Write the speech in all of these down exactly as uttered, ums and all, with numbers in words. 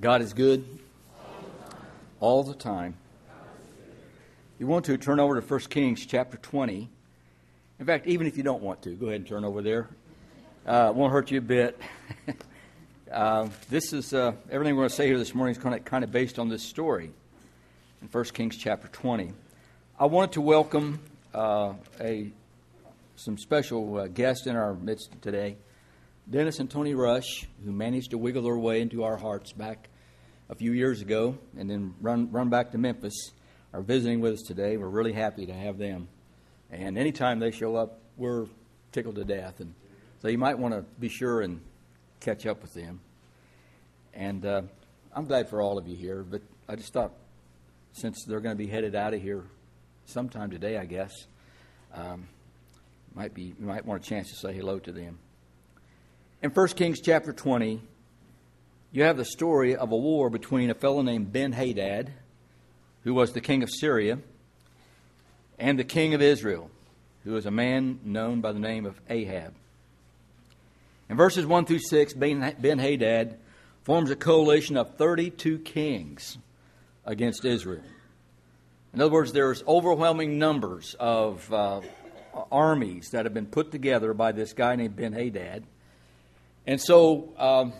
God is good all the time. You want to turn over to First Kings chapter twenty. In fact, even if you don't want to, go ahead and turn over there. Uh, it won't hurt you a bit. uh, this is uh, everything we're going to say here this morning is kind of, kind of based on this story in First Kings chapter twenty. I wanted to welcome uh, a some special uh, guests in our midst today. Dennis and Tony Rush, who managed to wiggle their way into our hearts back a few years ago and then run run back to Memphis, are visiting with us today. We're really happy to have them. And anytime they show up, we're tickled to death. And so you might want to be sure and catch up with them. And uh, I'm glad for all of you here, but I just thought since they're going to be headed out of here sometime today, I guess, um, might be you might want a chance to say hello to them. In First Kings chapter twenty, you have the story of a war between a fellow named Ben-Hadad, who was the king of Syria, and the king of Israel, who was a man known by the name of Ahab. In verses one through six, Ben-Hadad forms a coalition of thirty-two kings against Israel. In other words, there's overwhelming numbers of uh, armies that have been put together by this guy named Ben-Hadad. And so um,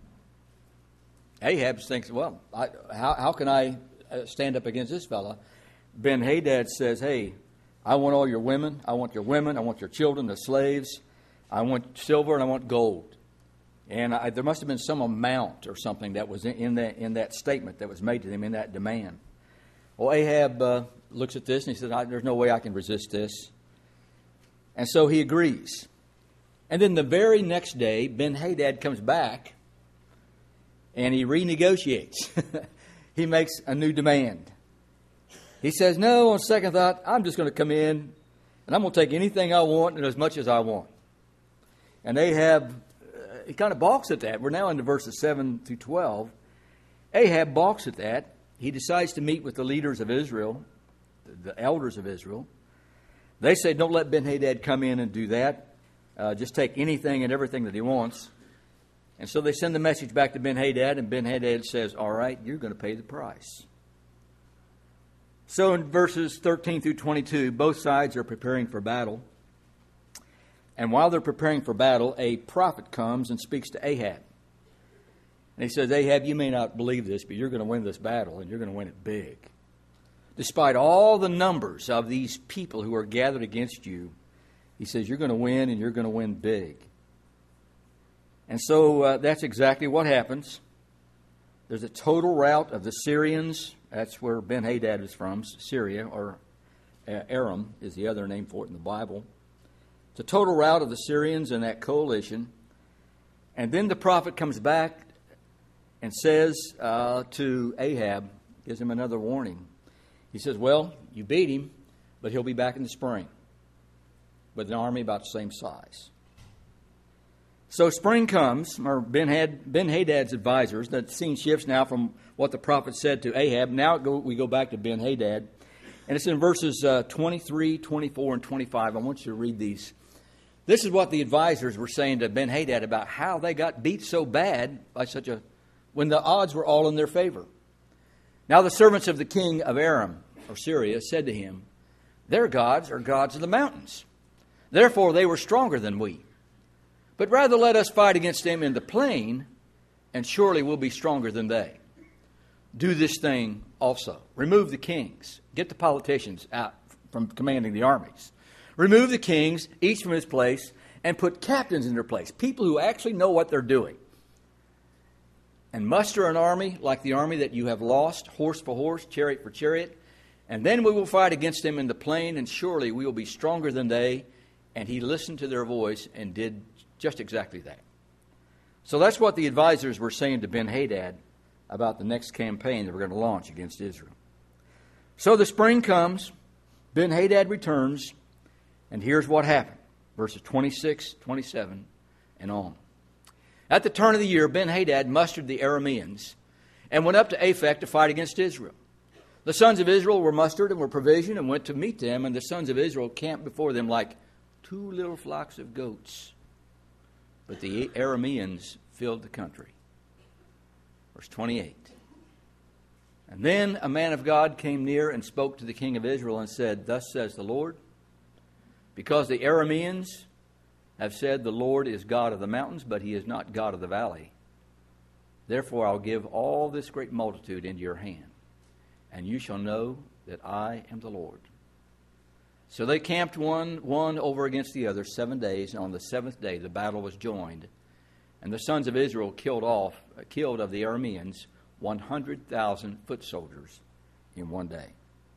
Ahab thinks, well, I, how, how can I stand up against this fella? Ben-Hadad says, hey, I want all your women. I want your women. I want your children, the slaves. I want silver and I want gold. And I, there must have been some amount or something that was in, in, that, in that statement that was made to them in that demand. Well, Ahab uh, looks at this and he says, there's no way I can resist this. And so he agrees. And then the very next day, Ben-Hadad comes back and he renegotiates. He makes a new demand. He says, no, on second thought, I'm just going to come in and I'm going to take anything I want and as much as I want. And Ahab, uh, he kind of balks at that. We're now into verses seven through twelve. Ahab balks at that. He decides to meet with the leaders of Israel, the elders of Israel. They say, don't let Ben-Hadad come in and do that. Uh, just take anything and everything that he wants. And so they send the message back to Ben-Hadad, and Ben-Hadad says, all right, you're going to pay the price. So in verses thirteen through twenty-two, both sides are preparing for battle. And while they're preparing for battle, a prophet comes and speaks to Ahab. And he says, Ahab, you may not believe this, but you're going to win this battle, and you're going to win it big. Despite all the numbers of these people who are gathered against you, he says, you're going to win, and you're going to win big. And so uh, that's exactly what happens. There's a total rout of the Syrians. That's where Ben-Hadad is from, Syria, or uh, Aram is the other name for it in the Bible. It's a total rout of the Syrians in that coalition. And then the prophet comes back and says uh, to Ahab, gives him another warning. He says, well, you beat him, but he'll be back in the spring with an army about the same size. So spring comes, or Ben-Hadad's advisors, the scene shifts now from what the prophet said to Ahab. Now we go back to Ben-Hadad. And it's in verses uh, twenty-three, twenty-four, and twenty-five. I want you to read these. This is what the advisors were saying to Ben-Hadad about how they got beat so bad by such a, when the odds were all in their favor. Now the servants of the king of Aram, or Syria, said to him, their gods are gods of the mountains. Therefore they were stronger than we. But rather let us fight against them in the plain, and surely we'll be stronger than they. Do this thing also. Remove the kings. Get the politicians out from commanding the armies. Remove the kings, each from his place, and put captains in their place, people who actually know what they're doing. And muster an army like the army that you have lost, horse for horse, chariot for chariot. And then we will fight against them in the plain, and surely we will be stronger than they. And he listened to their voice and did just exactly that. So that's what the advisors were saying to Ben-Hadad about the next campaign that we're going to launch against Israel. So the spring comes, Ben-Hadad returns, and here's what happened. Verses twenty-six, twenty-seven, and on. At the turn of the year, Ben-Hadad mustered the Arameans and went up to Aphek to fight against Israel. The sons of Israel were mustered and were provisioned and went to meet them, and the sons of Israel camped before them like two little flocks of goats. But the Arameans filled the country. Verse twenty-eight. And then a man of God came near and spoke to the king of Israel and said, Thus says the Lord, because the Arameans have said the Lord is God of the mountains, but he is not God of the valley. Therefore I'll give all this great multitude into your hand, and you shall know that I am the Lord. So they camped one, one over against the other seven days, and on the seventh day the battle was joined. And the sons of Israel killed off, killed of the Arameans one hundred thousand foot soldiers in one day.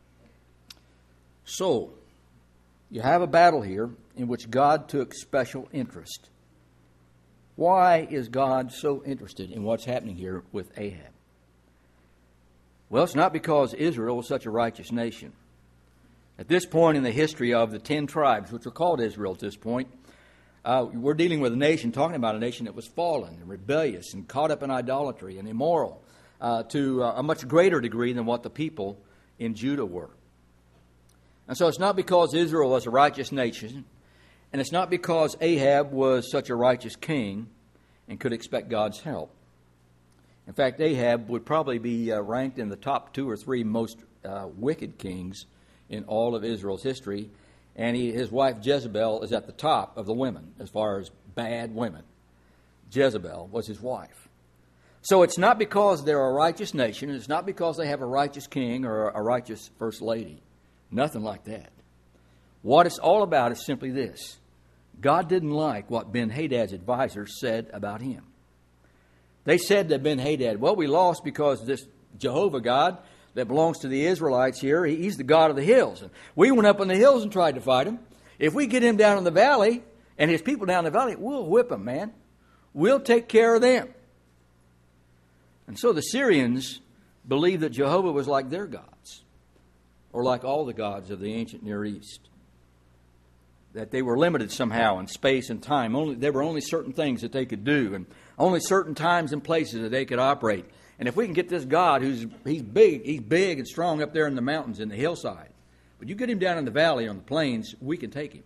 So, you have a battle here in which God took special interest. Why is God so interested in what's happening here with Ahab? Well, it's not because Israel was such a righteous nation. At this point in the history of the ten tribes, which were called Israel at this point, uh, we're dealing with a nation, talking about a nation that was fallen and rebellious and caught up in idolatry and immoral uh, to uh, a much greater degree than what the people in Judah were. And so it's not because Israel was a righteous nation, and it's not because Ahab was such a righteous king and could expect God's help. In fact, Ahab would probably be uh, ranked in the top two or three most uh, wicked kings in all of Israel's history, and he, his wife Jezebel is at the top of the women as far as bad women. Jezebel was his wife. So it's not because they're a righteous nation, it's not because they have a righteous king or a righteous first lady. Nothing like that. What it's all about is simply this. God didn't like what Ben-Hadad's advisors said about him. They said to Ben-Hadad, well, we lost because this Jehovah God that belongs to the Israelites here, he's the God of the hills. And we went up on the hills and tried to fight him. If we get him down in the valley and his people down in the valley, we'll whip them, man. We'll take care of them. And so the Syrians believed that Jehovah was like their gods, or like all the gods of the ancient Near East. That they were limited somehow in space and time. Only there were only certain things that they could do, and only certain times and places that they could operate. And if we can get this God who's he's big, he's big and strong up there in the mountains, in the hillside, but you get him down in the valley on the plains, we can take him.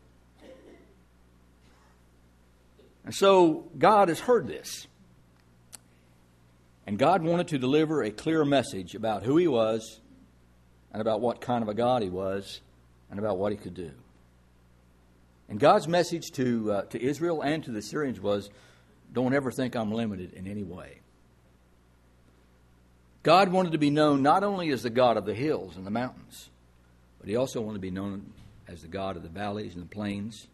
And so God has heard this. And God wanted to deliver a clear message about who he was, and about what kind of a God he was, and about what he could do. And God's message to uh, to Israel and to the Syrians was, don't ever think I'm limited in any way. God wanted to be known not only as the God of the hills and the mountains, but he also wanted to be known as the God of the valleys and the plains.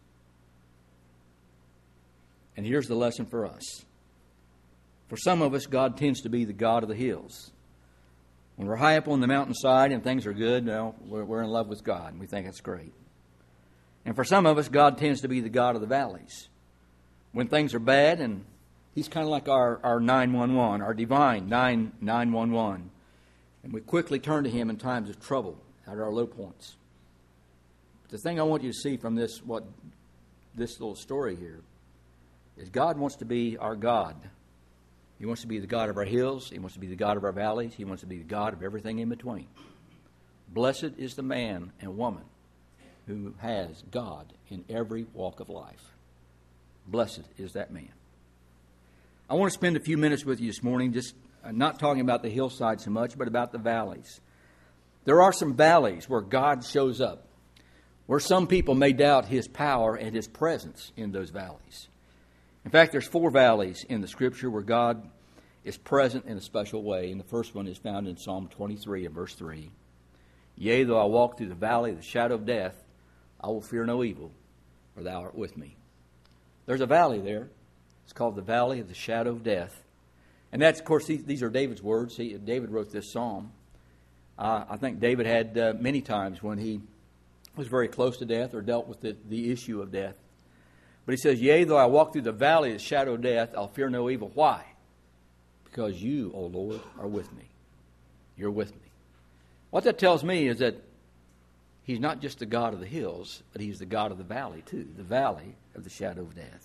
And here's the lesson for us. For some of us, God tends to be the God of the hills. When we're high up on the mountainside and things are good, well, we're, we're in love with God and we think it's great. And for some of us, God tends to be the God of the valleys. When things are bad, and he's kind of like our, our nine one one, our divine nine one one. And we quickly turn to him in times of trouble, at our low points. But the thing I want you to see from this, what this little story here, is God wants to be our God. He wants to be the God of our hills. He wants to be the God of our valleys. He wants to be the God of everything in between. Blessed is the man and woman who has God in every walk of life. Blessed is that man. I want to spend a few minutes with you this morning, just not talking about the hillside so much, but about the valleys. There are some valleys where God shows up, where some people may doubt his power and his presence in those valleys. In fact, there's four valleys in the Scripture where God is present in a special way. And the first one is found in Psalm twenty-three and verse three. Yea, though I walk through the valley of the shadow of death, I will fear no evil, for thou art with me. There's a valley there. It's called the valley of the shadow of death. And that's, of course, these, these are David's words. He, David wrote this psalm. Uh, I think David had uh, many times when he was very close to death or dealt with the, the issue of death. But he says, yea, though I walk through the valley of the shadow of death, I'll fear no evil. Why? Because you, O Lord, are with me. You're with me. What that tells me is that he's not just the God of the hills, but he's the God of the valley too, the valley of the shadow of death.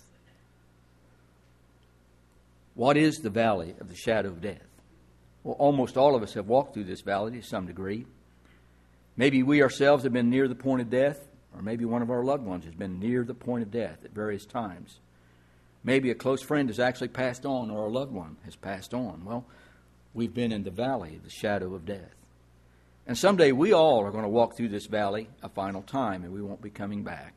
What is the valley of the shadow of death? Well, almost all of us have walked through this valley to some degree. Maybe we ourselves have been near the point of death, or maybe one of our loved ones has been near the point of death at various times. Maybe a close friend has actually passed on, or a loved one has passed on. Well, we've been in the valley of the shadow of death. And someday we all are going to walk through this valley a final time, and we won't be coming back.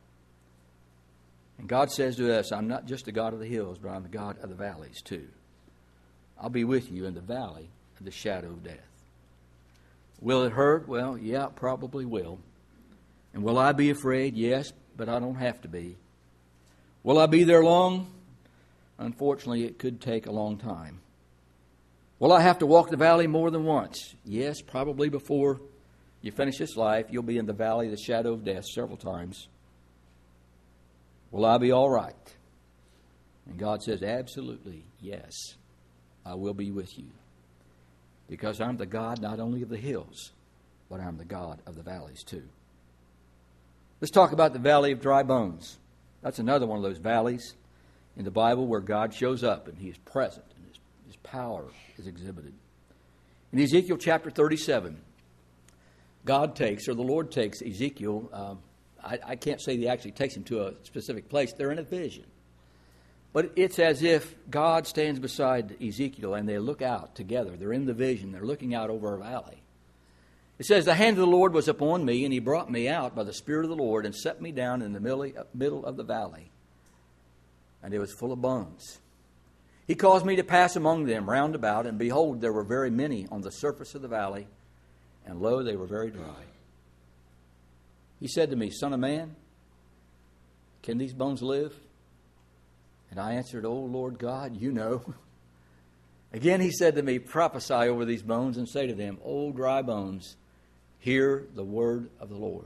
And God says to us, I'm not just the God of the hills, but I'm the God of the valleys too. I'll be with you in the valley of the shadow of death. Will it hurt? Well, yeah, it probably will. And will I be afraid? Yes, but I don't have to be. Will I be there long? Unfortunately, it could take a long time. Will I have to walk the valley more than once? Yes, probably before you finish this life, you'll be in the valley of the shadow of death several times. Will I be all right? And God says, absolutely, yes, I will be with you. Because I'm the God not only of the hills, but I'm the God of the valleys too. Let's talk about the valley of dry bones. That's another one of those valleys in the Bible where God shows up and He is present and His, his power is exhibited. In Ezekiel chapter thirty-seven, God takes, or the Lord takes Ezekiel, um, I, I can't say He actually takes him to a specific place. They're in a vision. But it's as if God stands beside Ezekiel and they look out together. They're in the vision. They're looking out over a valley. It says, the hand of the Lord was upon me, and He brought me out by the Spirit of the Lord and set me down in the middle of the valley. And it was full of bones. He caused me to pass among them round about, and behold, there were very many on the surface of the valley, and lo, they were very dry. He said to me, Son of man, can these bones live? And I answered, O Lord God, you know. Again he said to me, prophesy over these bones and say to them, O dry bones, hear the word of the Lord.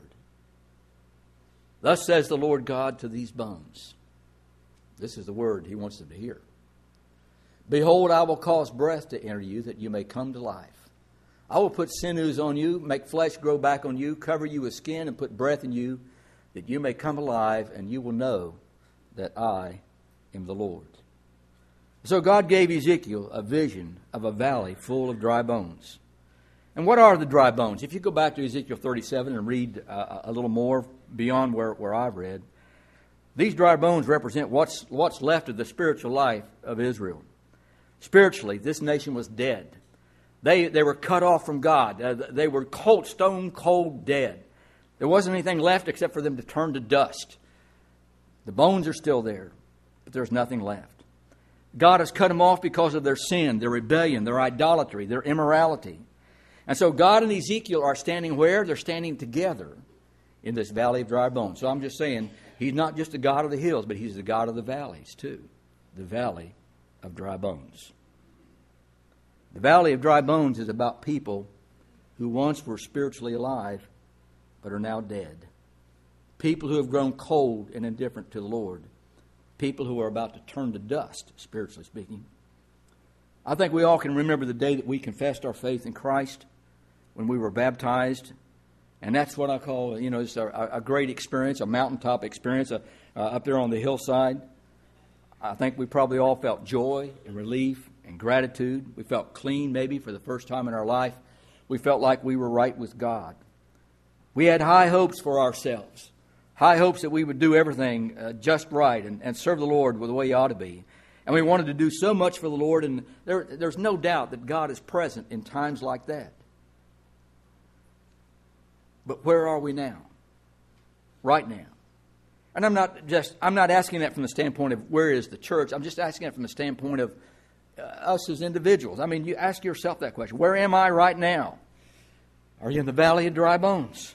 Thus says the Lord God to these bones. This is the word He wants them to hear. Behold, I will cause breath to enter you, that you may come to life. I will put sinews on you, make flesh grow back on you, cover you with skin, and put breath in you, that you may come alive, and you will know that I am the Lord. So God gave Ezekiel a vision of a valley full of dry bones. And what are the dry bones? If you go back to Ezekiel thirty-seven and read uh, a little more beyond where, where I've read, these dry bones represent what's, what's left of the spiritual life of Israel. Spiritually, this nation was dead. They, they were cut off from God. Uh, they were cold, stone cold dead. There wasn't anything left except for them to turn to dust. The bones are still there, but there's nothing left. God has cut them off because of their sin, their rebellion, their idolatry, their immorality. And so God and Ezekiel are standing where? They're standing together in this valley of dry bones. So I'm just saying, He's not just the God of the hills, but He's the God of the valleys too. The valley of dry bones. The valley of dry bones is about people who once were spiritually alive, but are now dead. People who have grown cold and indifferent to the Lord. People who are about to turn to dust, spiritually speaking. I think we all can remember the day that we confessed our faith in Christ, when we were baptized. And that's what I call, you know, it's a, a great experience, a mountaintop experience uh, uh, up there on the hillside. I think we probably all felt joy and relief and gratitude. We felt clean maybe for the first time in our life. We felt like we were right with God. We had high hopes for ourselves. High hopes that we would do everything uh, just right and, and serve the Lord the way He ought to be. And we wanted to do so much for the Lord, and there, there's no doubt that God is present in times like that. But where are we now? Right now. And I'm not just I'm not asking that from the standpoint of where is the church. I'm just asking that from the standpoint of uh, us as individuals. I mean, you ask yourself that question. Where am I right now? Are you in the valley of dry bones?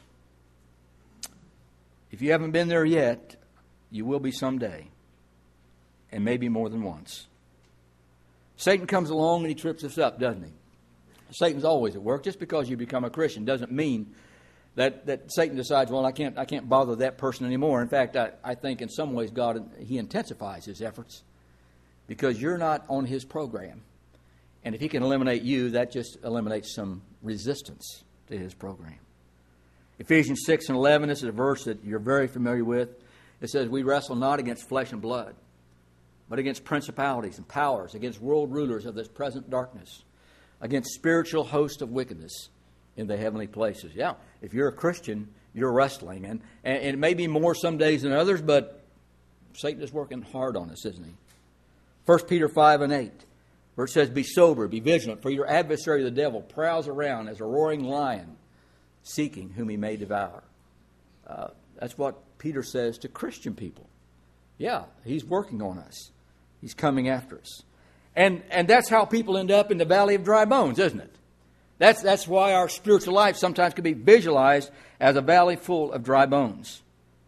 If you haven't been there yet, you will be someday. And maybe more than once. Satan comes along and he trips us up, doesn't he? Satan's always at work. Just because you become a Christian doesn't mean that, that Satan decides, well, I can't I can't bother that person anymore. In fact, I, I think in some ways God, He intensifies His efforts because you're not on His program. And if He can eliminate you, that just eliminates some resistance to His program. Ephesians six and eleven, this is a verse that you're very familiar with. It says, we wrestle not against flesh and blood, but against principalities and powers, against world rulers of this present darkness, against spiritual hosts of wickedness in the heavenly places. Yeah, if you're a Christian, you're wrestling. And, and, and it may be more some days than others, but Satan is working hard on us, isn't he? First Peter five and eight. where it says, be sober, be vigilant, for your adversary the devil prowls around as a roaring lion, seeking whom he may devour. Uh, that's what Peter says to Christian people. Yeah, he's working on us. He's coming after us. And and that's how people end up in the valley of dry bones, isn't it? That's, that's why our spiritual life sometimes can be visualized as a valley full of dry bones.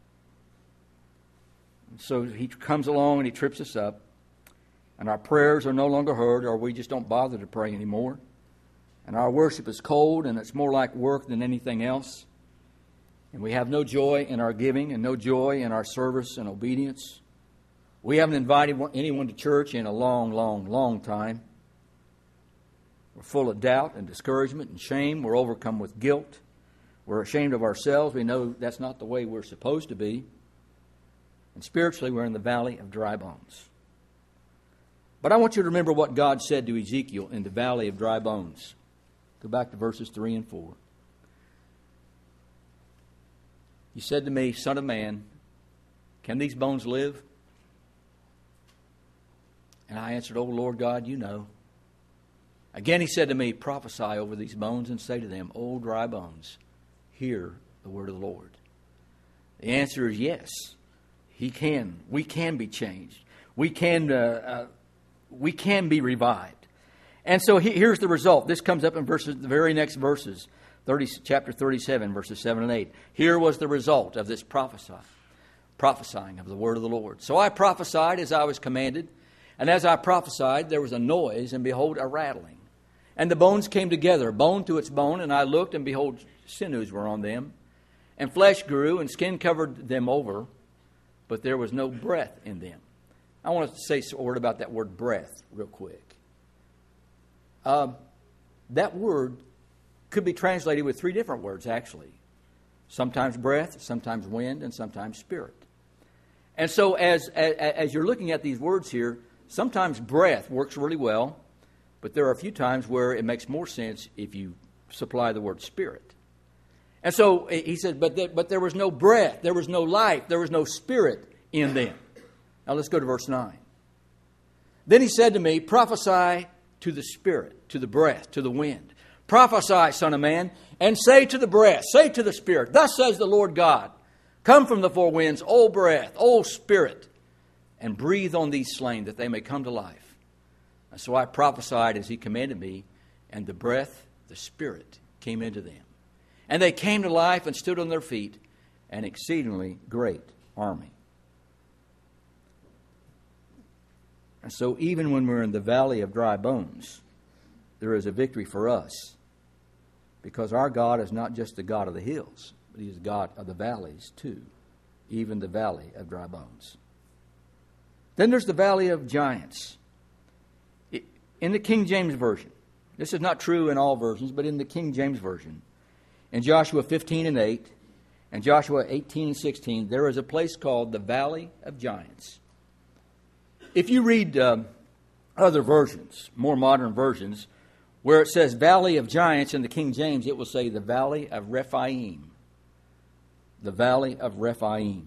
So he comes along and he trips us up. And our prayers are no longer heard, or we just don't bother to pray anymore. And our worship is cold, and it's more like work than anything else. And we have no joy in our giving and no joy in our service and obedience. We haven't invited anyone to church in a long, long, long time. We're full of doubt and discouragement and shame. We're overcome with guilt. We're ashamed of ourselves. We know that's not the way we're supposed to be. And spiritually, we're in the valley of dry bones. But I want you to remember what God said to Ezekiel in the valley of dry bones. Go back to verses three and four. He said to me, Son of man, can these bones live? And I answered, O Lord God, you know. Again he said to me, prophesy over these bones and say to them, O dry bones, hear the word of the Lord. The answer is yes. He can. We can be changed. We can, uh, uh, we can be revived. And so he, here's the result. This comes up in verses, the very next verses, thirty, chapter thirty-seven, verses seven and eight. Here was the result of this prophesy, prophesying of the word of the Lord. So I prophesied as I was commanded. And as I prophesied, there was a noise, and behold, a rattling. And the bones came together, bone to its bone, and I looked, and behold, sinews were on them. And flesh grew, and skin covered them over, but there was no breath in them. I want to say a word about that word breath real quick. Uh, that word could be translated with three different words, actually. Sometimes breath, sometimes wind, and sometimes spirit. And so as, as, as you're looking at these words here, sometimes breath works really well, but there are a few times where it makes more sense if you supply the word spirit. And so he said, but there, but there was no breath, there was no life, there was no spirit in them. Now let's go to verse nine. Then he said to me, prophesy to the spirit, to the breath, to the wind. Prophesy, son of man, and say to the breath, say to the spirit, thus says the Lord God, come from the four winds, O breath, O spirit, and breathe on these slain that they may come to life. And so I prophesied as he commanded me, and the breath, the spirit, came into them. And they came to life and stood on their feet, an exceedingly great army. And so even when we're in the valley of dry bones, there is a victory for us. Because our God is not just the God of the hills, but He is the God of the valleys too. Even the valley of dry bones. Then there's the valley of giants. In the King James Version, this is not true in all versions, but in the King James Version, in Joshua fifteen and eight, and Joshua eighteen and sixteen, there is a place called the Valley of Giants. If you read um, other versions, more modern versions, where it says Valley of Giants in the King James, it will say the Valley of Rephaim. The Valley of Rephaim.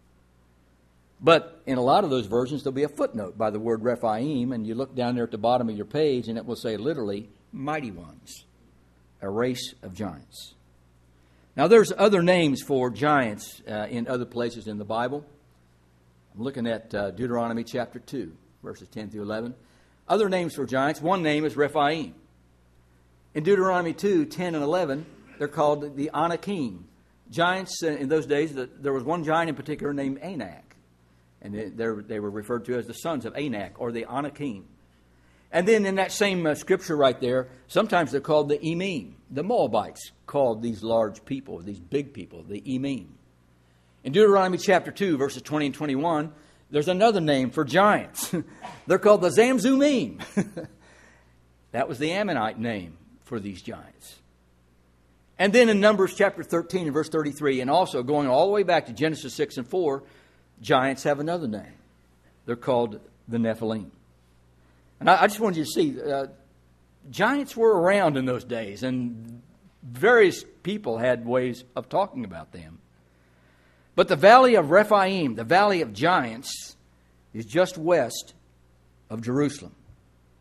But in a lot of those versions, there'll be a footnote by the word Rephaim, and you look down there at the bottom of your page, and it will say literally, mighty ones, a race of giants. Now, there's other names for giants uh, in other places in the Bible. I'm looking at uh, Deuteronomy chapter two, verses ten through eleven. Other names for giants, one name is Rephaim. In Deuteronomy two, ten and eleven, they're called the Anakim. Giants, uh, in those days, the, there was one giant in particular named Anak. And they, they were referred to as the sons of Anak, or the Anakim. And then in that same uh, scripture right there, sometimes they're called the Emim. The Moabites called these large people, these big people, the Emim. In Deuteronomy chapter two, verses twenty and twenty-one, there's another name for giants. They're called the Zamzummim. That was the Ammonite name for these giants. And then in Numbers chapter thirteen and verse thirty-three, and also going all the way back to Genesis six and four, giants have another name. They're called the Nephilim. And I, I just wanted you to see, uh, giants were around in those days, and various people had ways of talking about them. But the valley of Rephaim, the valley of giants, is just west of Jerusalem.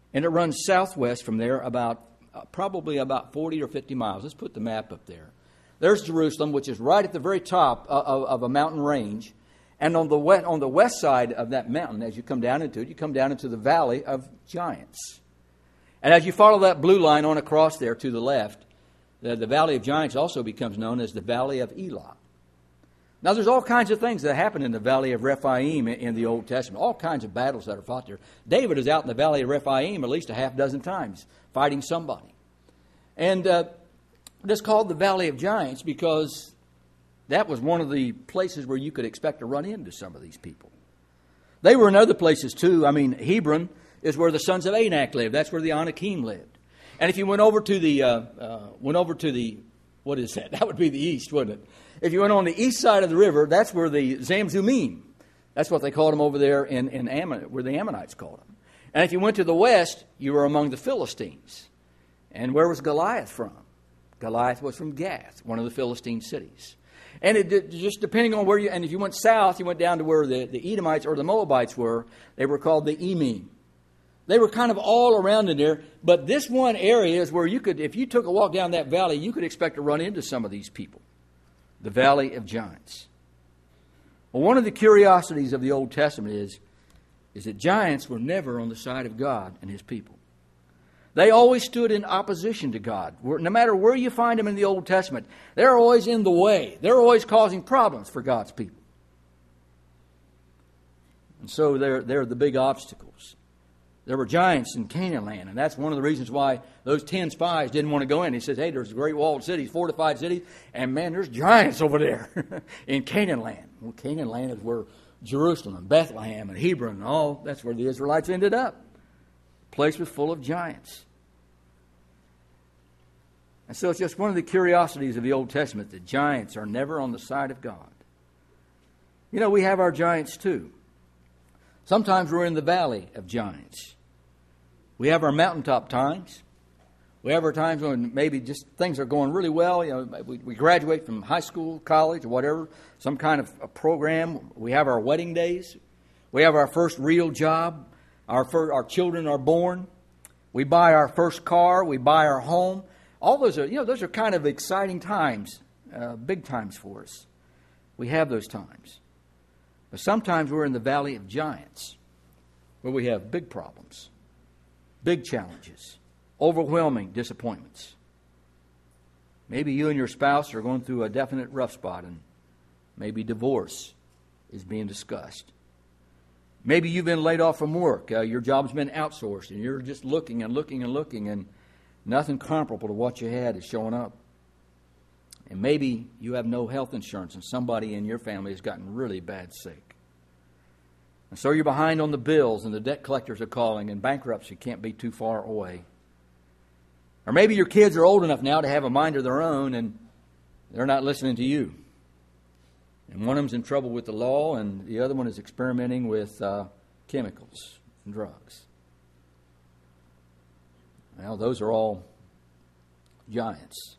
And it runs southwest from there about uh, probably about forty or fifty miles. Let's put the map up there. There's Jerusalem, which is right at the very top of, of, of a mountain range. And on the west, on the west side of that mountain, as you come down into it, you come down into the Valley of Giants. And as you follow that blue line on across there to the left, the, the Valley of Giants also becomes known as the Valley of Elah. Now, there's all kinds of things that happen in the Valley of Rephaim in, in the Old Testament, all kinds of battles that are fought there. David is out in the Valley of Rephaim at least a half dozen times, fighting somebody. And uh, it's called the Valley of Giants because that was one of the places where you could expect to run into some of these people. They were in other places too. I mean, Hebron is where the sons of Anak lived. That's where the Anakim lived. And if you went over to the, uh, uh, went over to the, what is that? That would be the east, wouldn't it? If you went on the east side of the river, that's where the Zamzummim, that's what they called them over there in, in Ammon, where the Ammonites called them. And if you went to the west, you were among the Philistines. And where was Goliath from? Goliath was from Gath, one of the Philistine cities. And it just depending on where you, and if you went south, you went down to where the, the Edomites or the Moabites were, they were called the Emim. They were kind of all around in there, but this one area is where you could, if you took a walk down that valley, you could expect to run into some of these people. The Valley of Giants. Well, one of the curiosities of the Old Testament is, is that giants were never on the side of God and His people. They always stood in opposition to God. No matter where you find them in the Old Testament, they're always in the way. They're always causing problems for God's people. And so they're, they're the big obstacles. There were giants in Canaan land, and that's one of the reasons why those ten spies didn't want to go in. He says, hey, there's great walled cities, fortified cities, and man, there's giants over there in Canaan land. Well, Canaan land is where Jerusalem and Bethlehem and Hebron and all, that's where the Israelites ended up. The place was full of giants. And so it's just one of the curiosities of the Old Testament that giants are never on the side of God. You know, we have our giants too. Sometimes we're in the valley of giants. We have our mountaintop times. We have our times when maybe just things are going really well. You know, we, we graduate from high school, college, or whatever, some kind of a program. We have our wedding days. We have our first real job. Our first, our children are born. We buy our first car. We buy our home. All those are, you know, those are kind of exciting times, uh, big times for us. We have those times. But sometimes we're in the valley of giants, where we have big problems, big challenges, overwhelming disappointments. Maybe you and your spouse are going through a definite rough spot, and maybe divorce is being discussed. Maybe you've been laid off from work. Uh, your job's been outsourced, and you're just looking and looking and looking, and nothing comparable to what you had is showing up. And maybe you have no health insurance, and somebody in your family has gotten really bad sick. And so you're behind on the bills, and the debt collectors are calling, and bankruptcy can't be too far away. Or maybe your kids are old enough now to have a mind of their own, and they're not listening to you. And one of them's in trouble with the law, and the other one is experimenting with uh, chemicals and drugs. Well, those are all giants.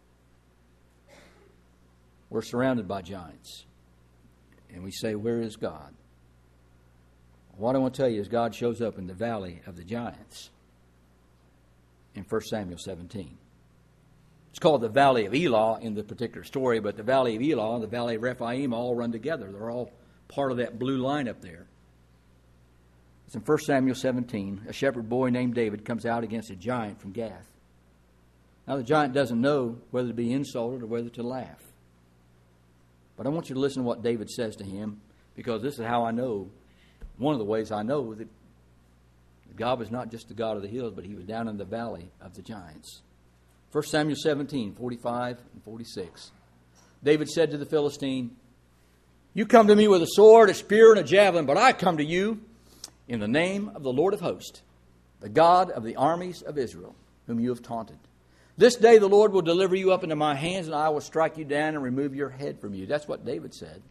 We're surrounded by giants. And we say, where is God? What I want to tell you is God shows up in the valley of the giants in First Samuel seventeen. It's called the Valley of Elah in the particular story, but the Valley of Elah and the Valley of Rephaim all run together. They're all part of that blue line up there. It's in First Samuel seventeen. A shepherd boy named David comes out against a giant from Gath. Now the giant doesn't know whether to be insulted or whether to laugh. But I want you to listen to what David says to him, because this is how I know, one of the ways I know that God was not just the God of the hills, but He was down in the valley of the giants. First Samuel seventeen, forty-five and forty-six. David said to the Philistine, "You come to me with a sword, a spear, and a javelin, but I come to you in the name of the Lord of hosts, the God of the armies of Israel, whom you have taunted. This day the Lord will deliver you up into my hands, and I will strike you down and remove your head from you." That's what David said.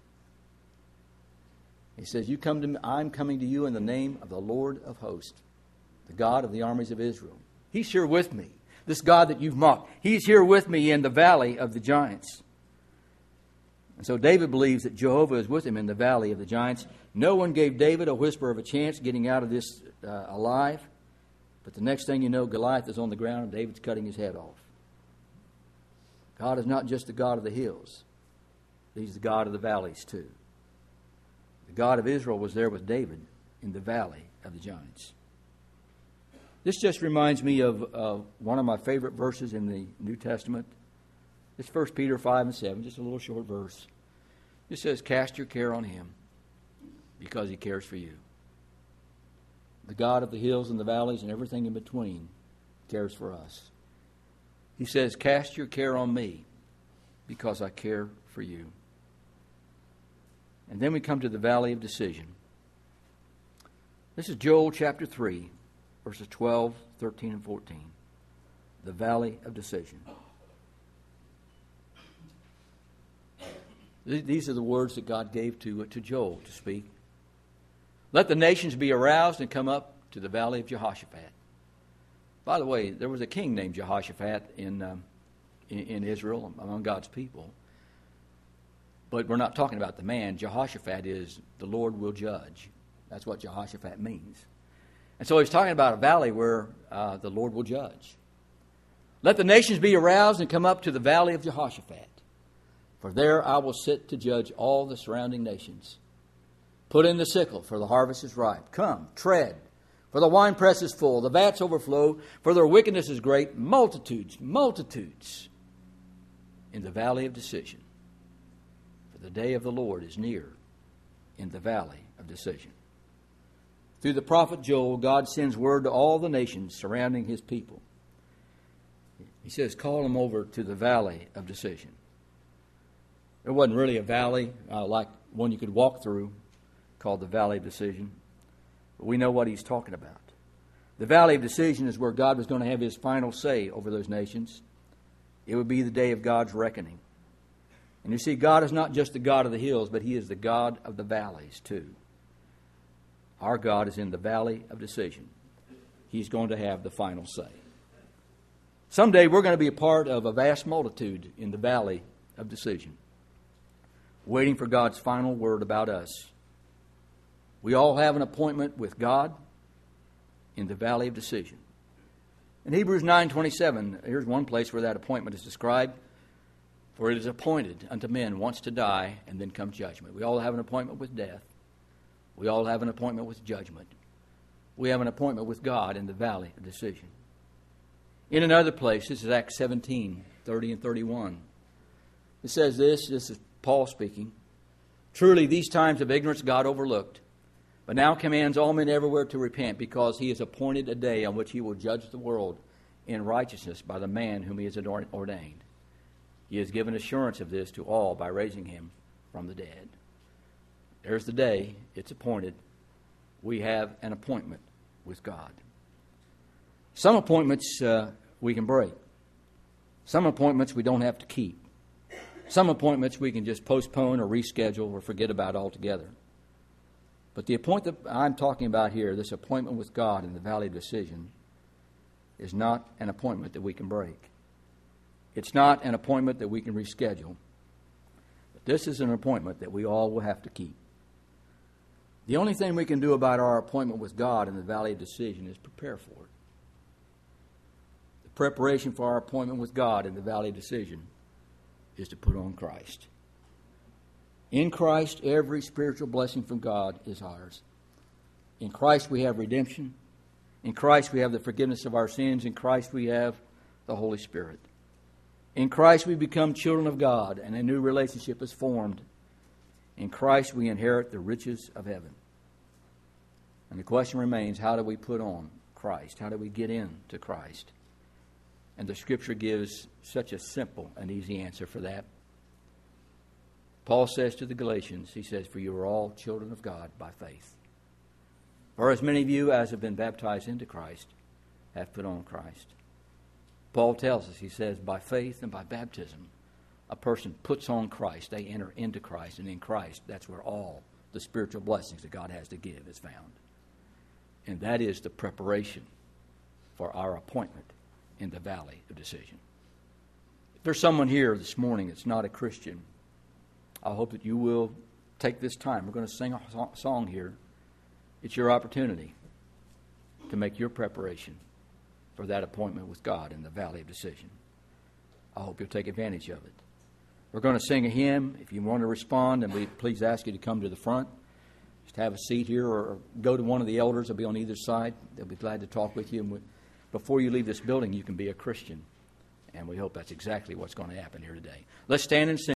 He says, "You come to me, I'm coming to you in the name of the Lord of hosts, the God of the armies of Israel. He's here with me. This God that you've mocked, He's here with me in the valley of the giants." And so David believes that Jehovah is with him in the valley of the giants. No one gave David a whisper of a chance getting out of this uh, alive. But the next thing you know, Goliath is on the ground and David's cutting his head off. God is not just the God of the hills. He's the God of the valleys too. The God of Israel was there with David in the valley of the giants. This just reminds me of uh, one of my favorite verses in the New Testament. It's First Peter five and seven, just a little short verse. It says, cast your care on him because he cares for you. The God of the hills and the valleys and everything in between cares for us. He says, cast your care on me because I care for you. And then we come to the valley of decision. This is Joel chapter three, verses twelve, thirteen, and fourteen. The valley of decision. These are the words that God gave to, to Joel to speak. Let the nations be aroused and come up to the valley of Jehoshaphat. By the way, there was a king named Jehoshaphat in, um, in, in Israel among God's people. But we're not talking about the man. Jehoshaphat is the Lord will judge. That's what Jehoshaphat means. And so he's talking about a valley where uh, the Lord will judge. Let the nations be aroused and come up to the valley of Jehoshaphat. For there I will sit to judge all the surrounding nations. Put in the sickle, for the harvest is ripe. Come, tread, for the winepress is full, the vats overflow, for their wickedness is great. Multitudes, multitudes in the valley of decision. For the day of the Lord is near in the valley of decision. Through the prophet Joel, God sends word to all the nations surrounding his people. He says, call them over to the valley of decision. There wasn't really a valley uh, like one you could walk through called the Valley of Decision. But we know what he's talking about. The Valley of Decision is where God was going to have his final say over those nations. It would be the day of God's reckoning. And you see, God is not just the God of the hills, but he is the God of the valleys too. Our God is in the Valley of Decision. He's going to have the final say. Someday we're going to be a part of a vast multitude in the Valley of Decision, waiting for God's final word about us. We all have an appointment with God in the valley of decision. In Hebrews nine twenty-seven, here's one place where that appointment is described. For it is appointed unto men once to die, and then comes judgment. We all have an appointment with death. We all have an appointment with judgment. We have an appointment with God in the valley of decision. In another place, this is Acts seventeen, thirty and thirty-one. It says this, this is Paul speaking. Truly these times of ignorance God overlooked, but now commands all men everywhere to repent, because he has appointed a day on which he will judge the world in righteousness by the man whom he has ordained. He has given assurance of this to all by raising him from the dead. There's the day. It's appointed. We have an appointment with God. Some appointments uh, we can break. Some appointments we don't have to keep. Some appointments we can just postpone or reschedule or forget about altogether. But the appointment that I'm talking about here, this appointment with God in the Valley of Decision, is not an appointment that we can break. It's not an appointment that we can reschedule. But this is an appointment that we all will have to keep. The only thing we can do about our appointment with God in the Valley of Decision is prepare for it. The preparation for our appointment with God in the Valley of Decision is to put on Christ. In Christ, every spiritual blessing from God is ours. In Christ, we have redemption. In Christ, we have the forgiveness of our sins. In Christ, we have the Holy Spirit. In Christ, we become children of God, and a new relationship is formed. In Christ, we inherit the riches of heaven. And the question remains, how do we put on Christ? How do we get into Christ? And the Scripture gives such a simple and easy answer for that. Paul says to the Galatians, he says, for you are all children of God by faith. For as many of you as have been baptized into Christ have put on Christ. Paul tells us, he says, by faith and by baptism, a person puts on Christ. They enter into Christ, and in Christ, that's where all the spiritual blessings that God has to give is found. And that is the preparation for our appointment in the Valley of Decision. If there's someone here this morning that's not a Christian, I hope that you will take this time. We're going to sing a song here. It's your opportunity to make your preparation for that appointment with God in the valley of decision. I hope you'll take advantage of it. We're going to sing a hymn. If you want to respond, and we please ask you to come to the front. Just have a seat here or go to one of the elders. They'll be on either side. They'll be glad to talk with you. And we, before you leave this building, you can be a Christian. And we hope that's exactly what's going to happen here today. Let's stand and sing.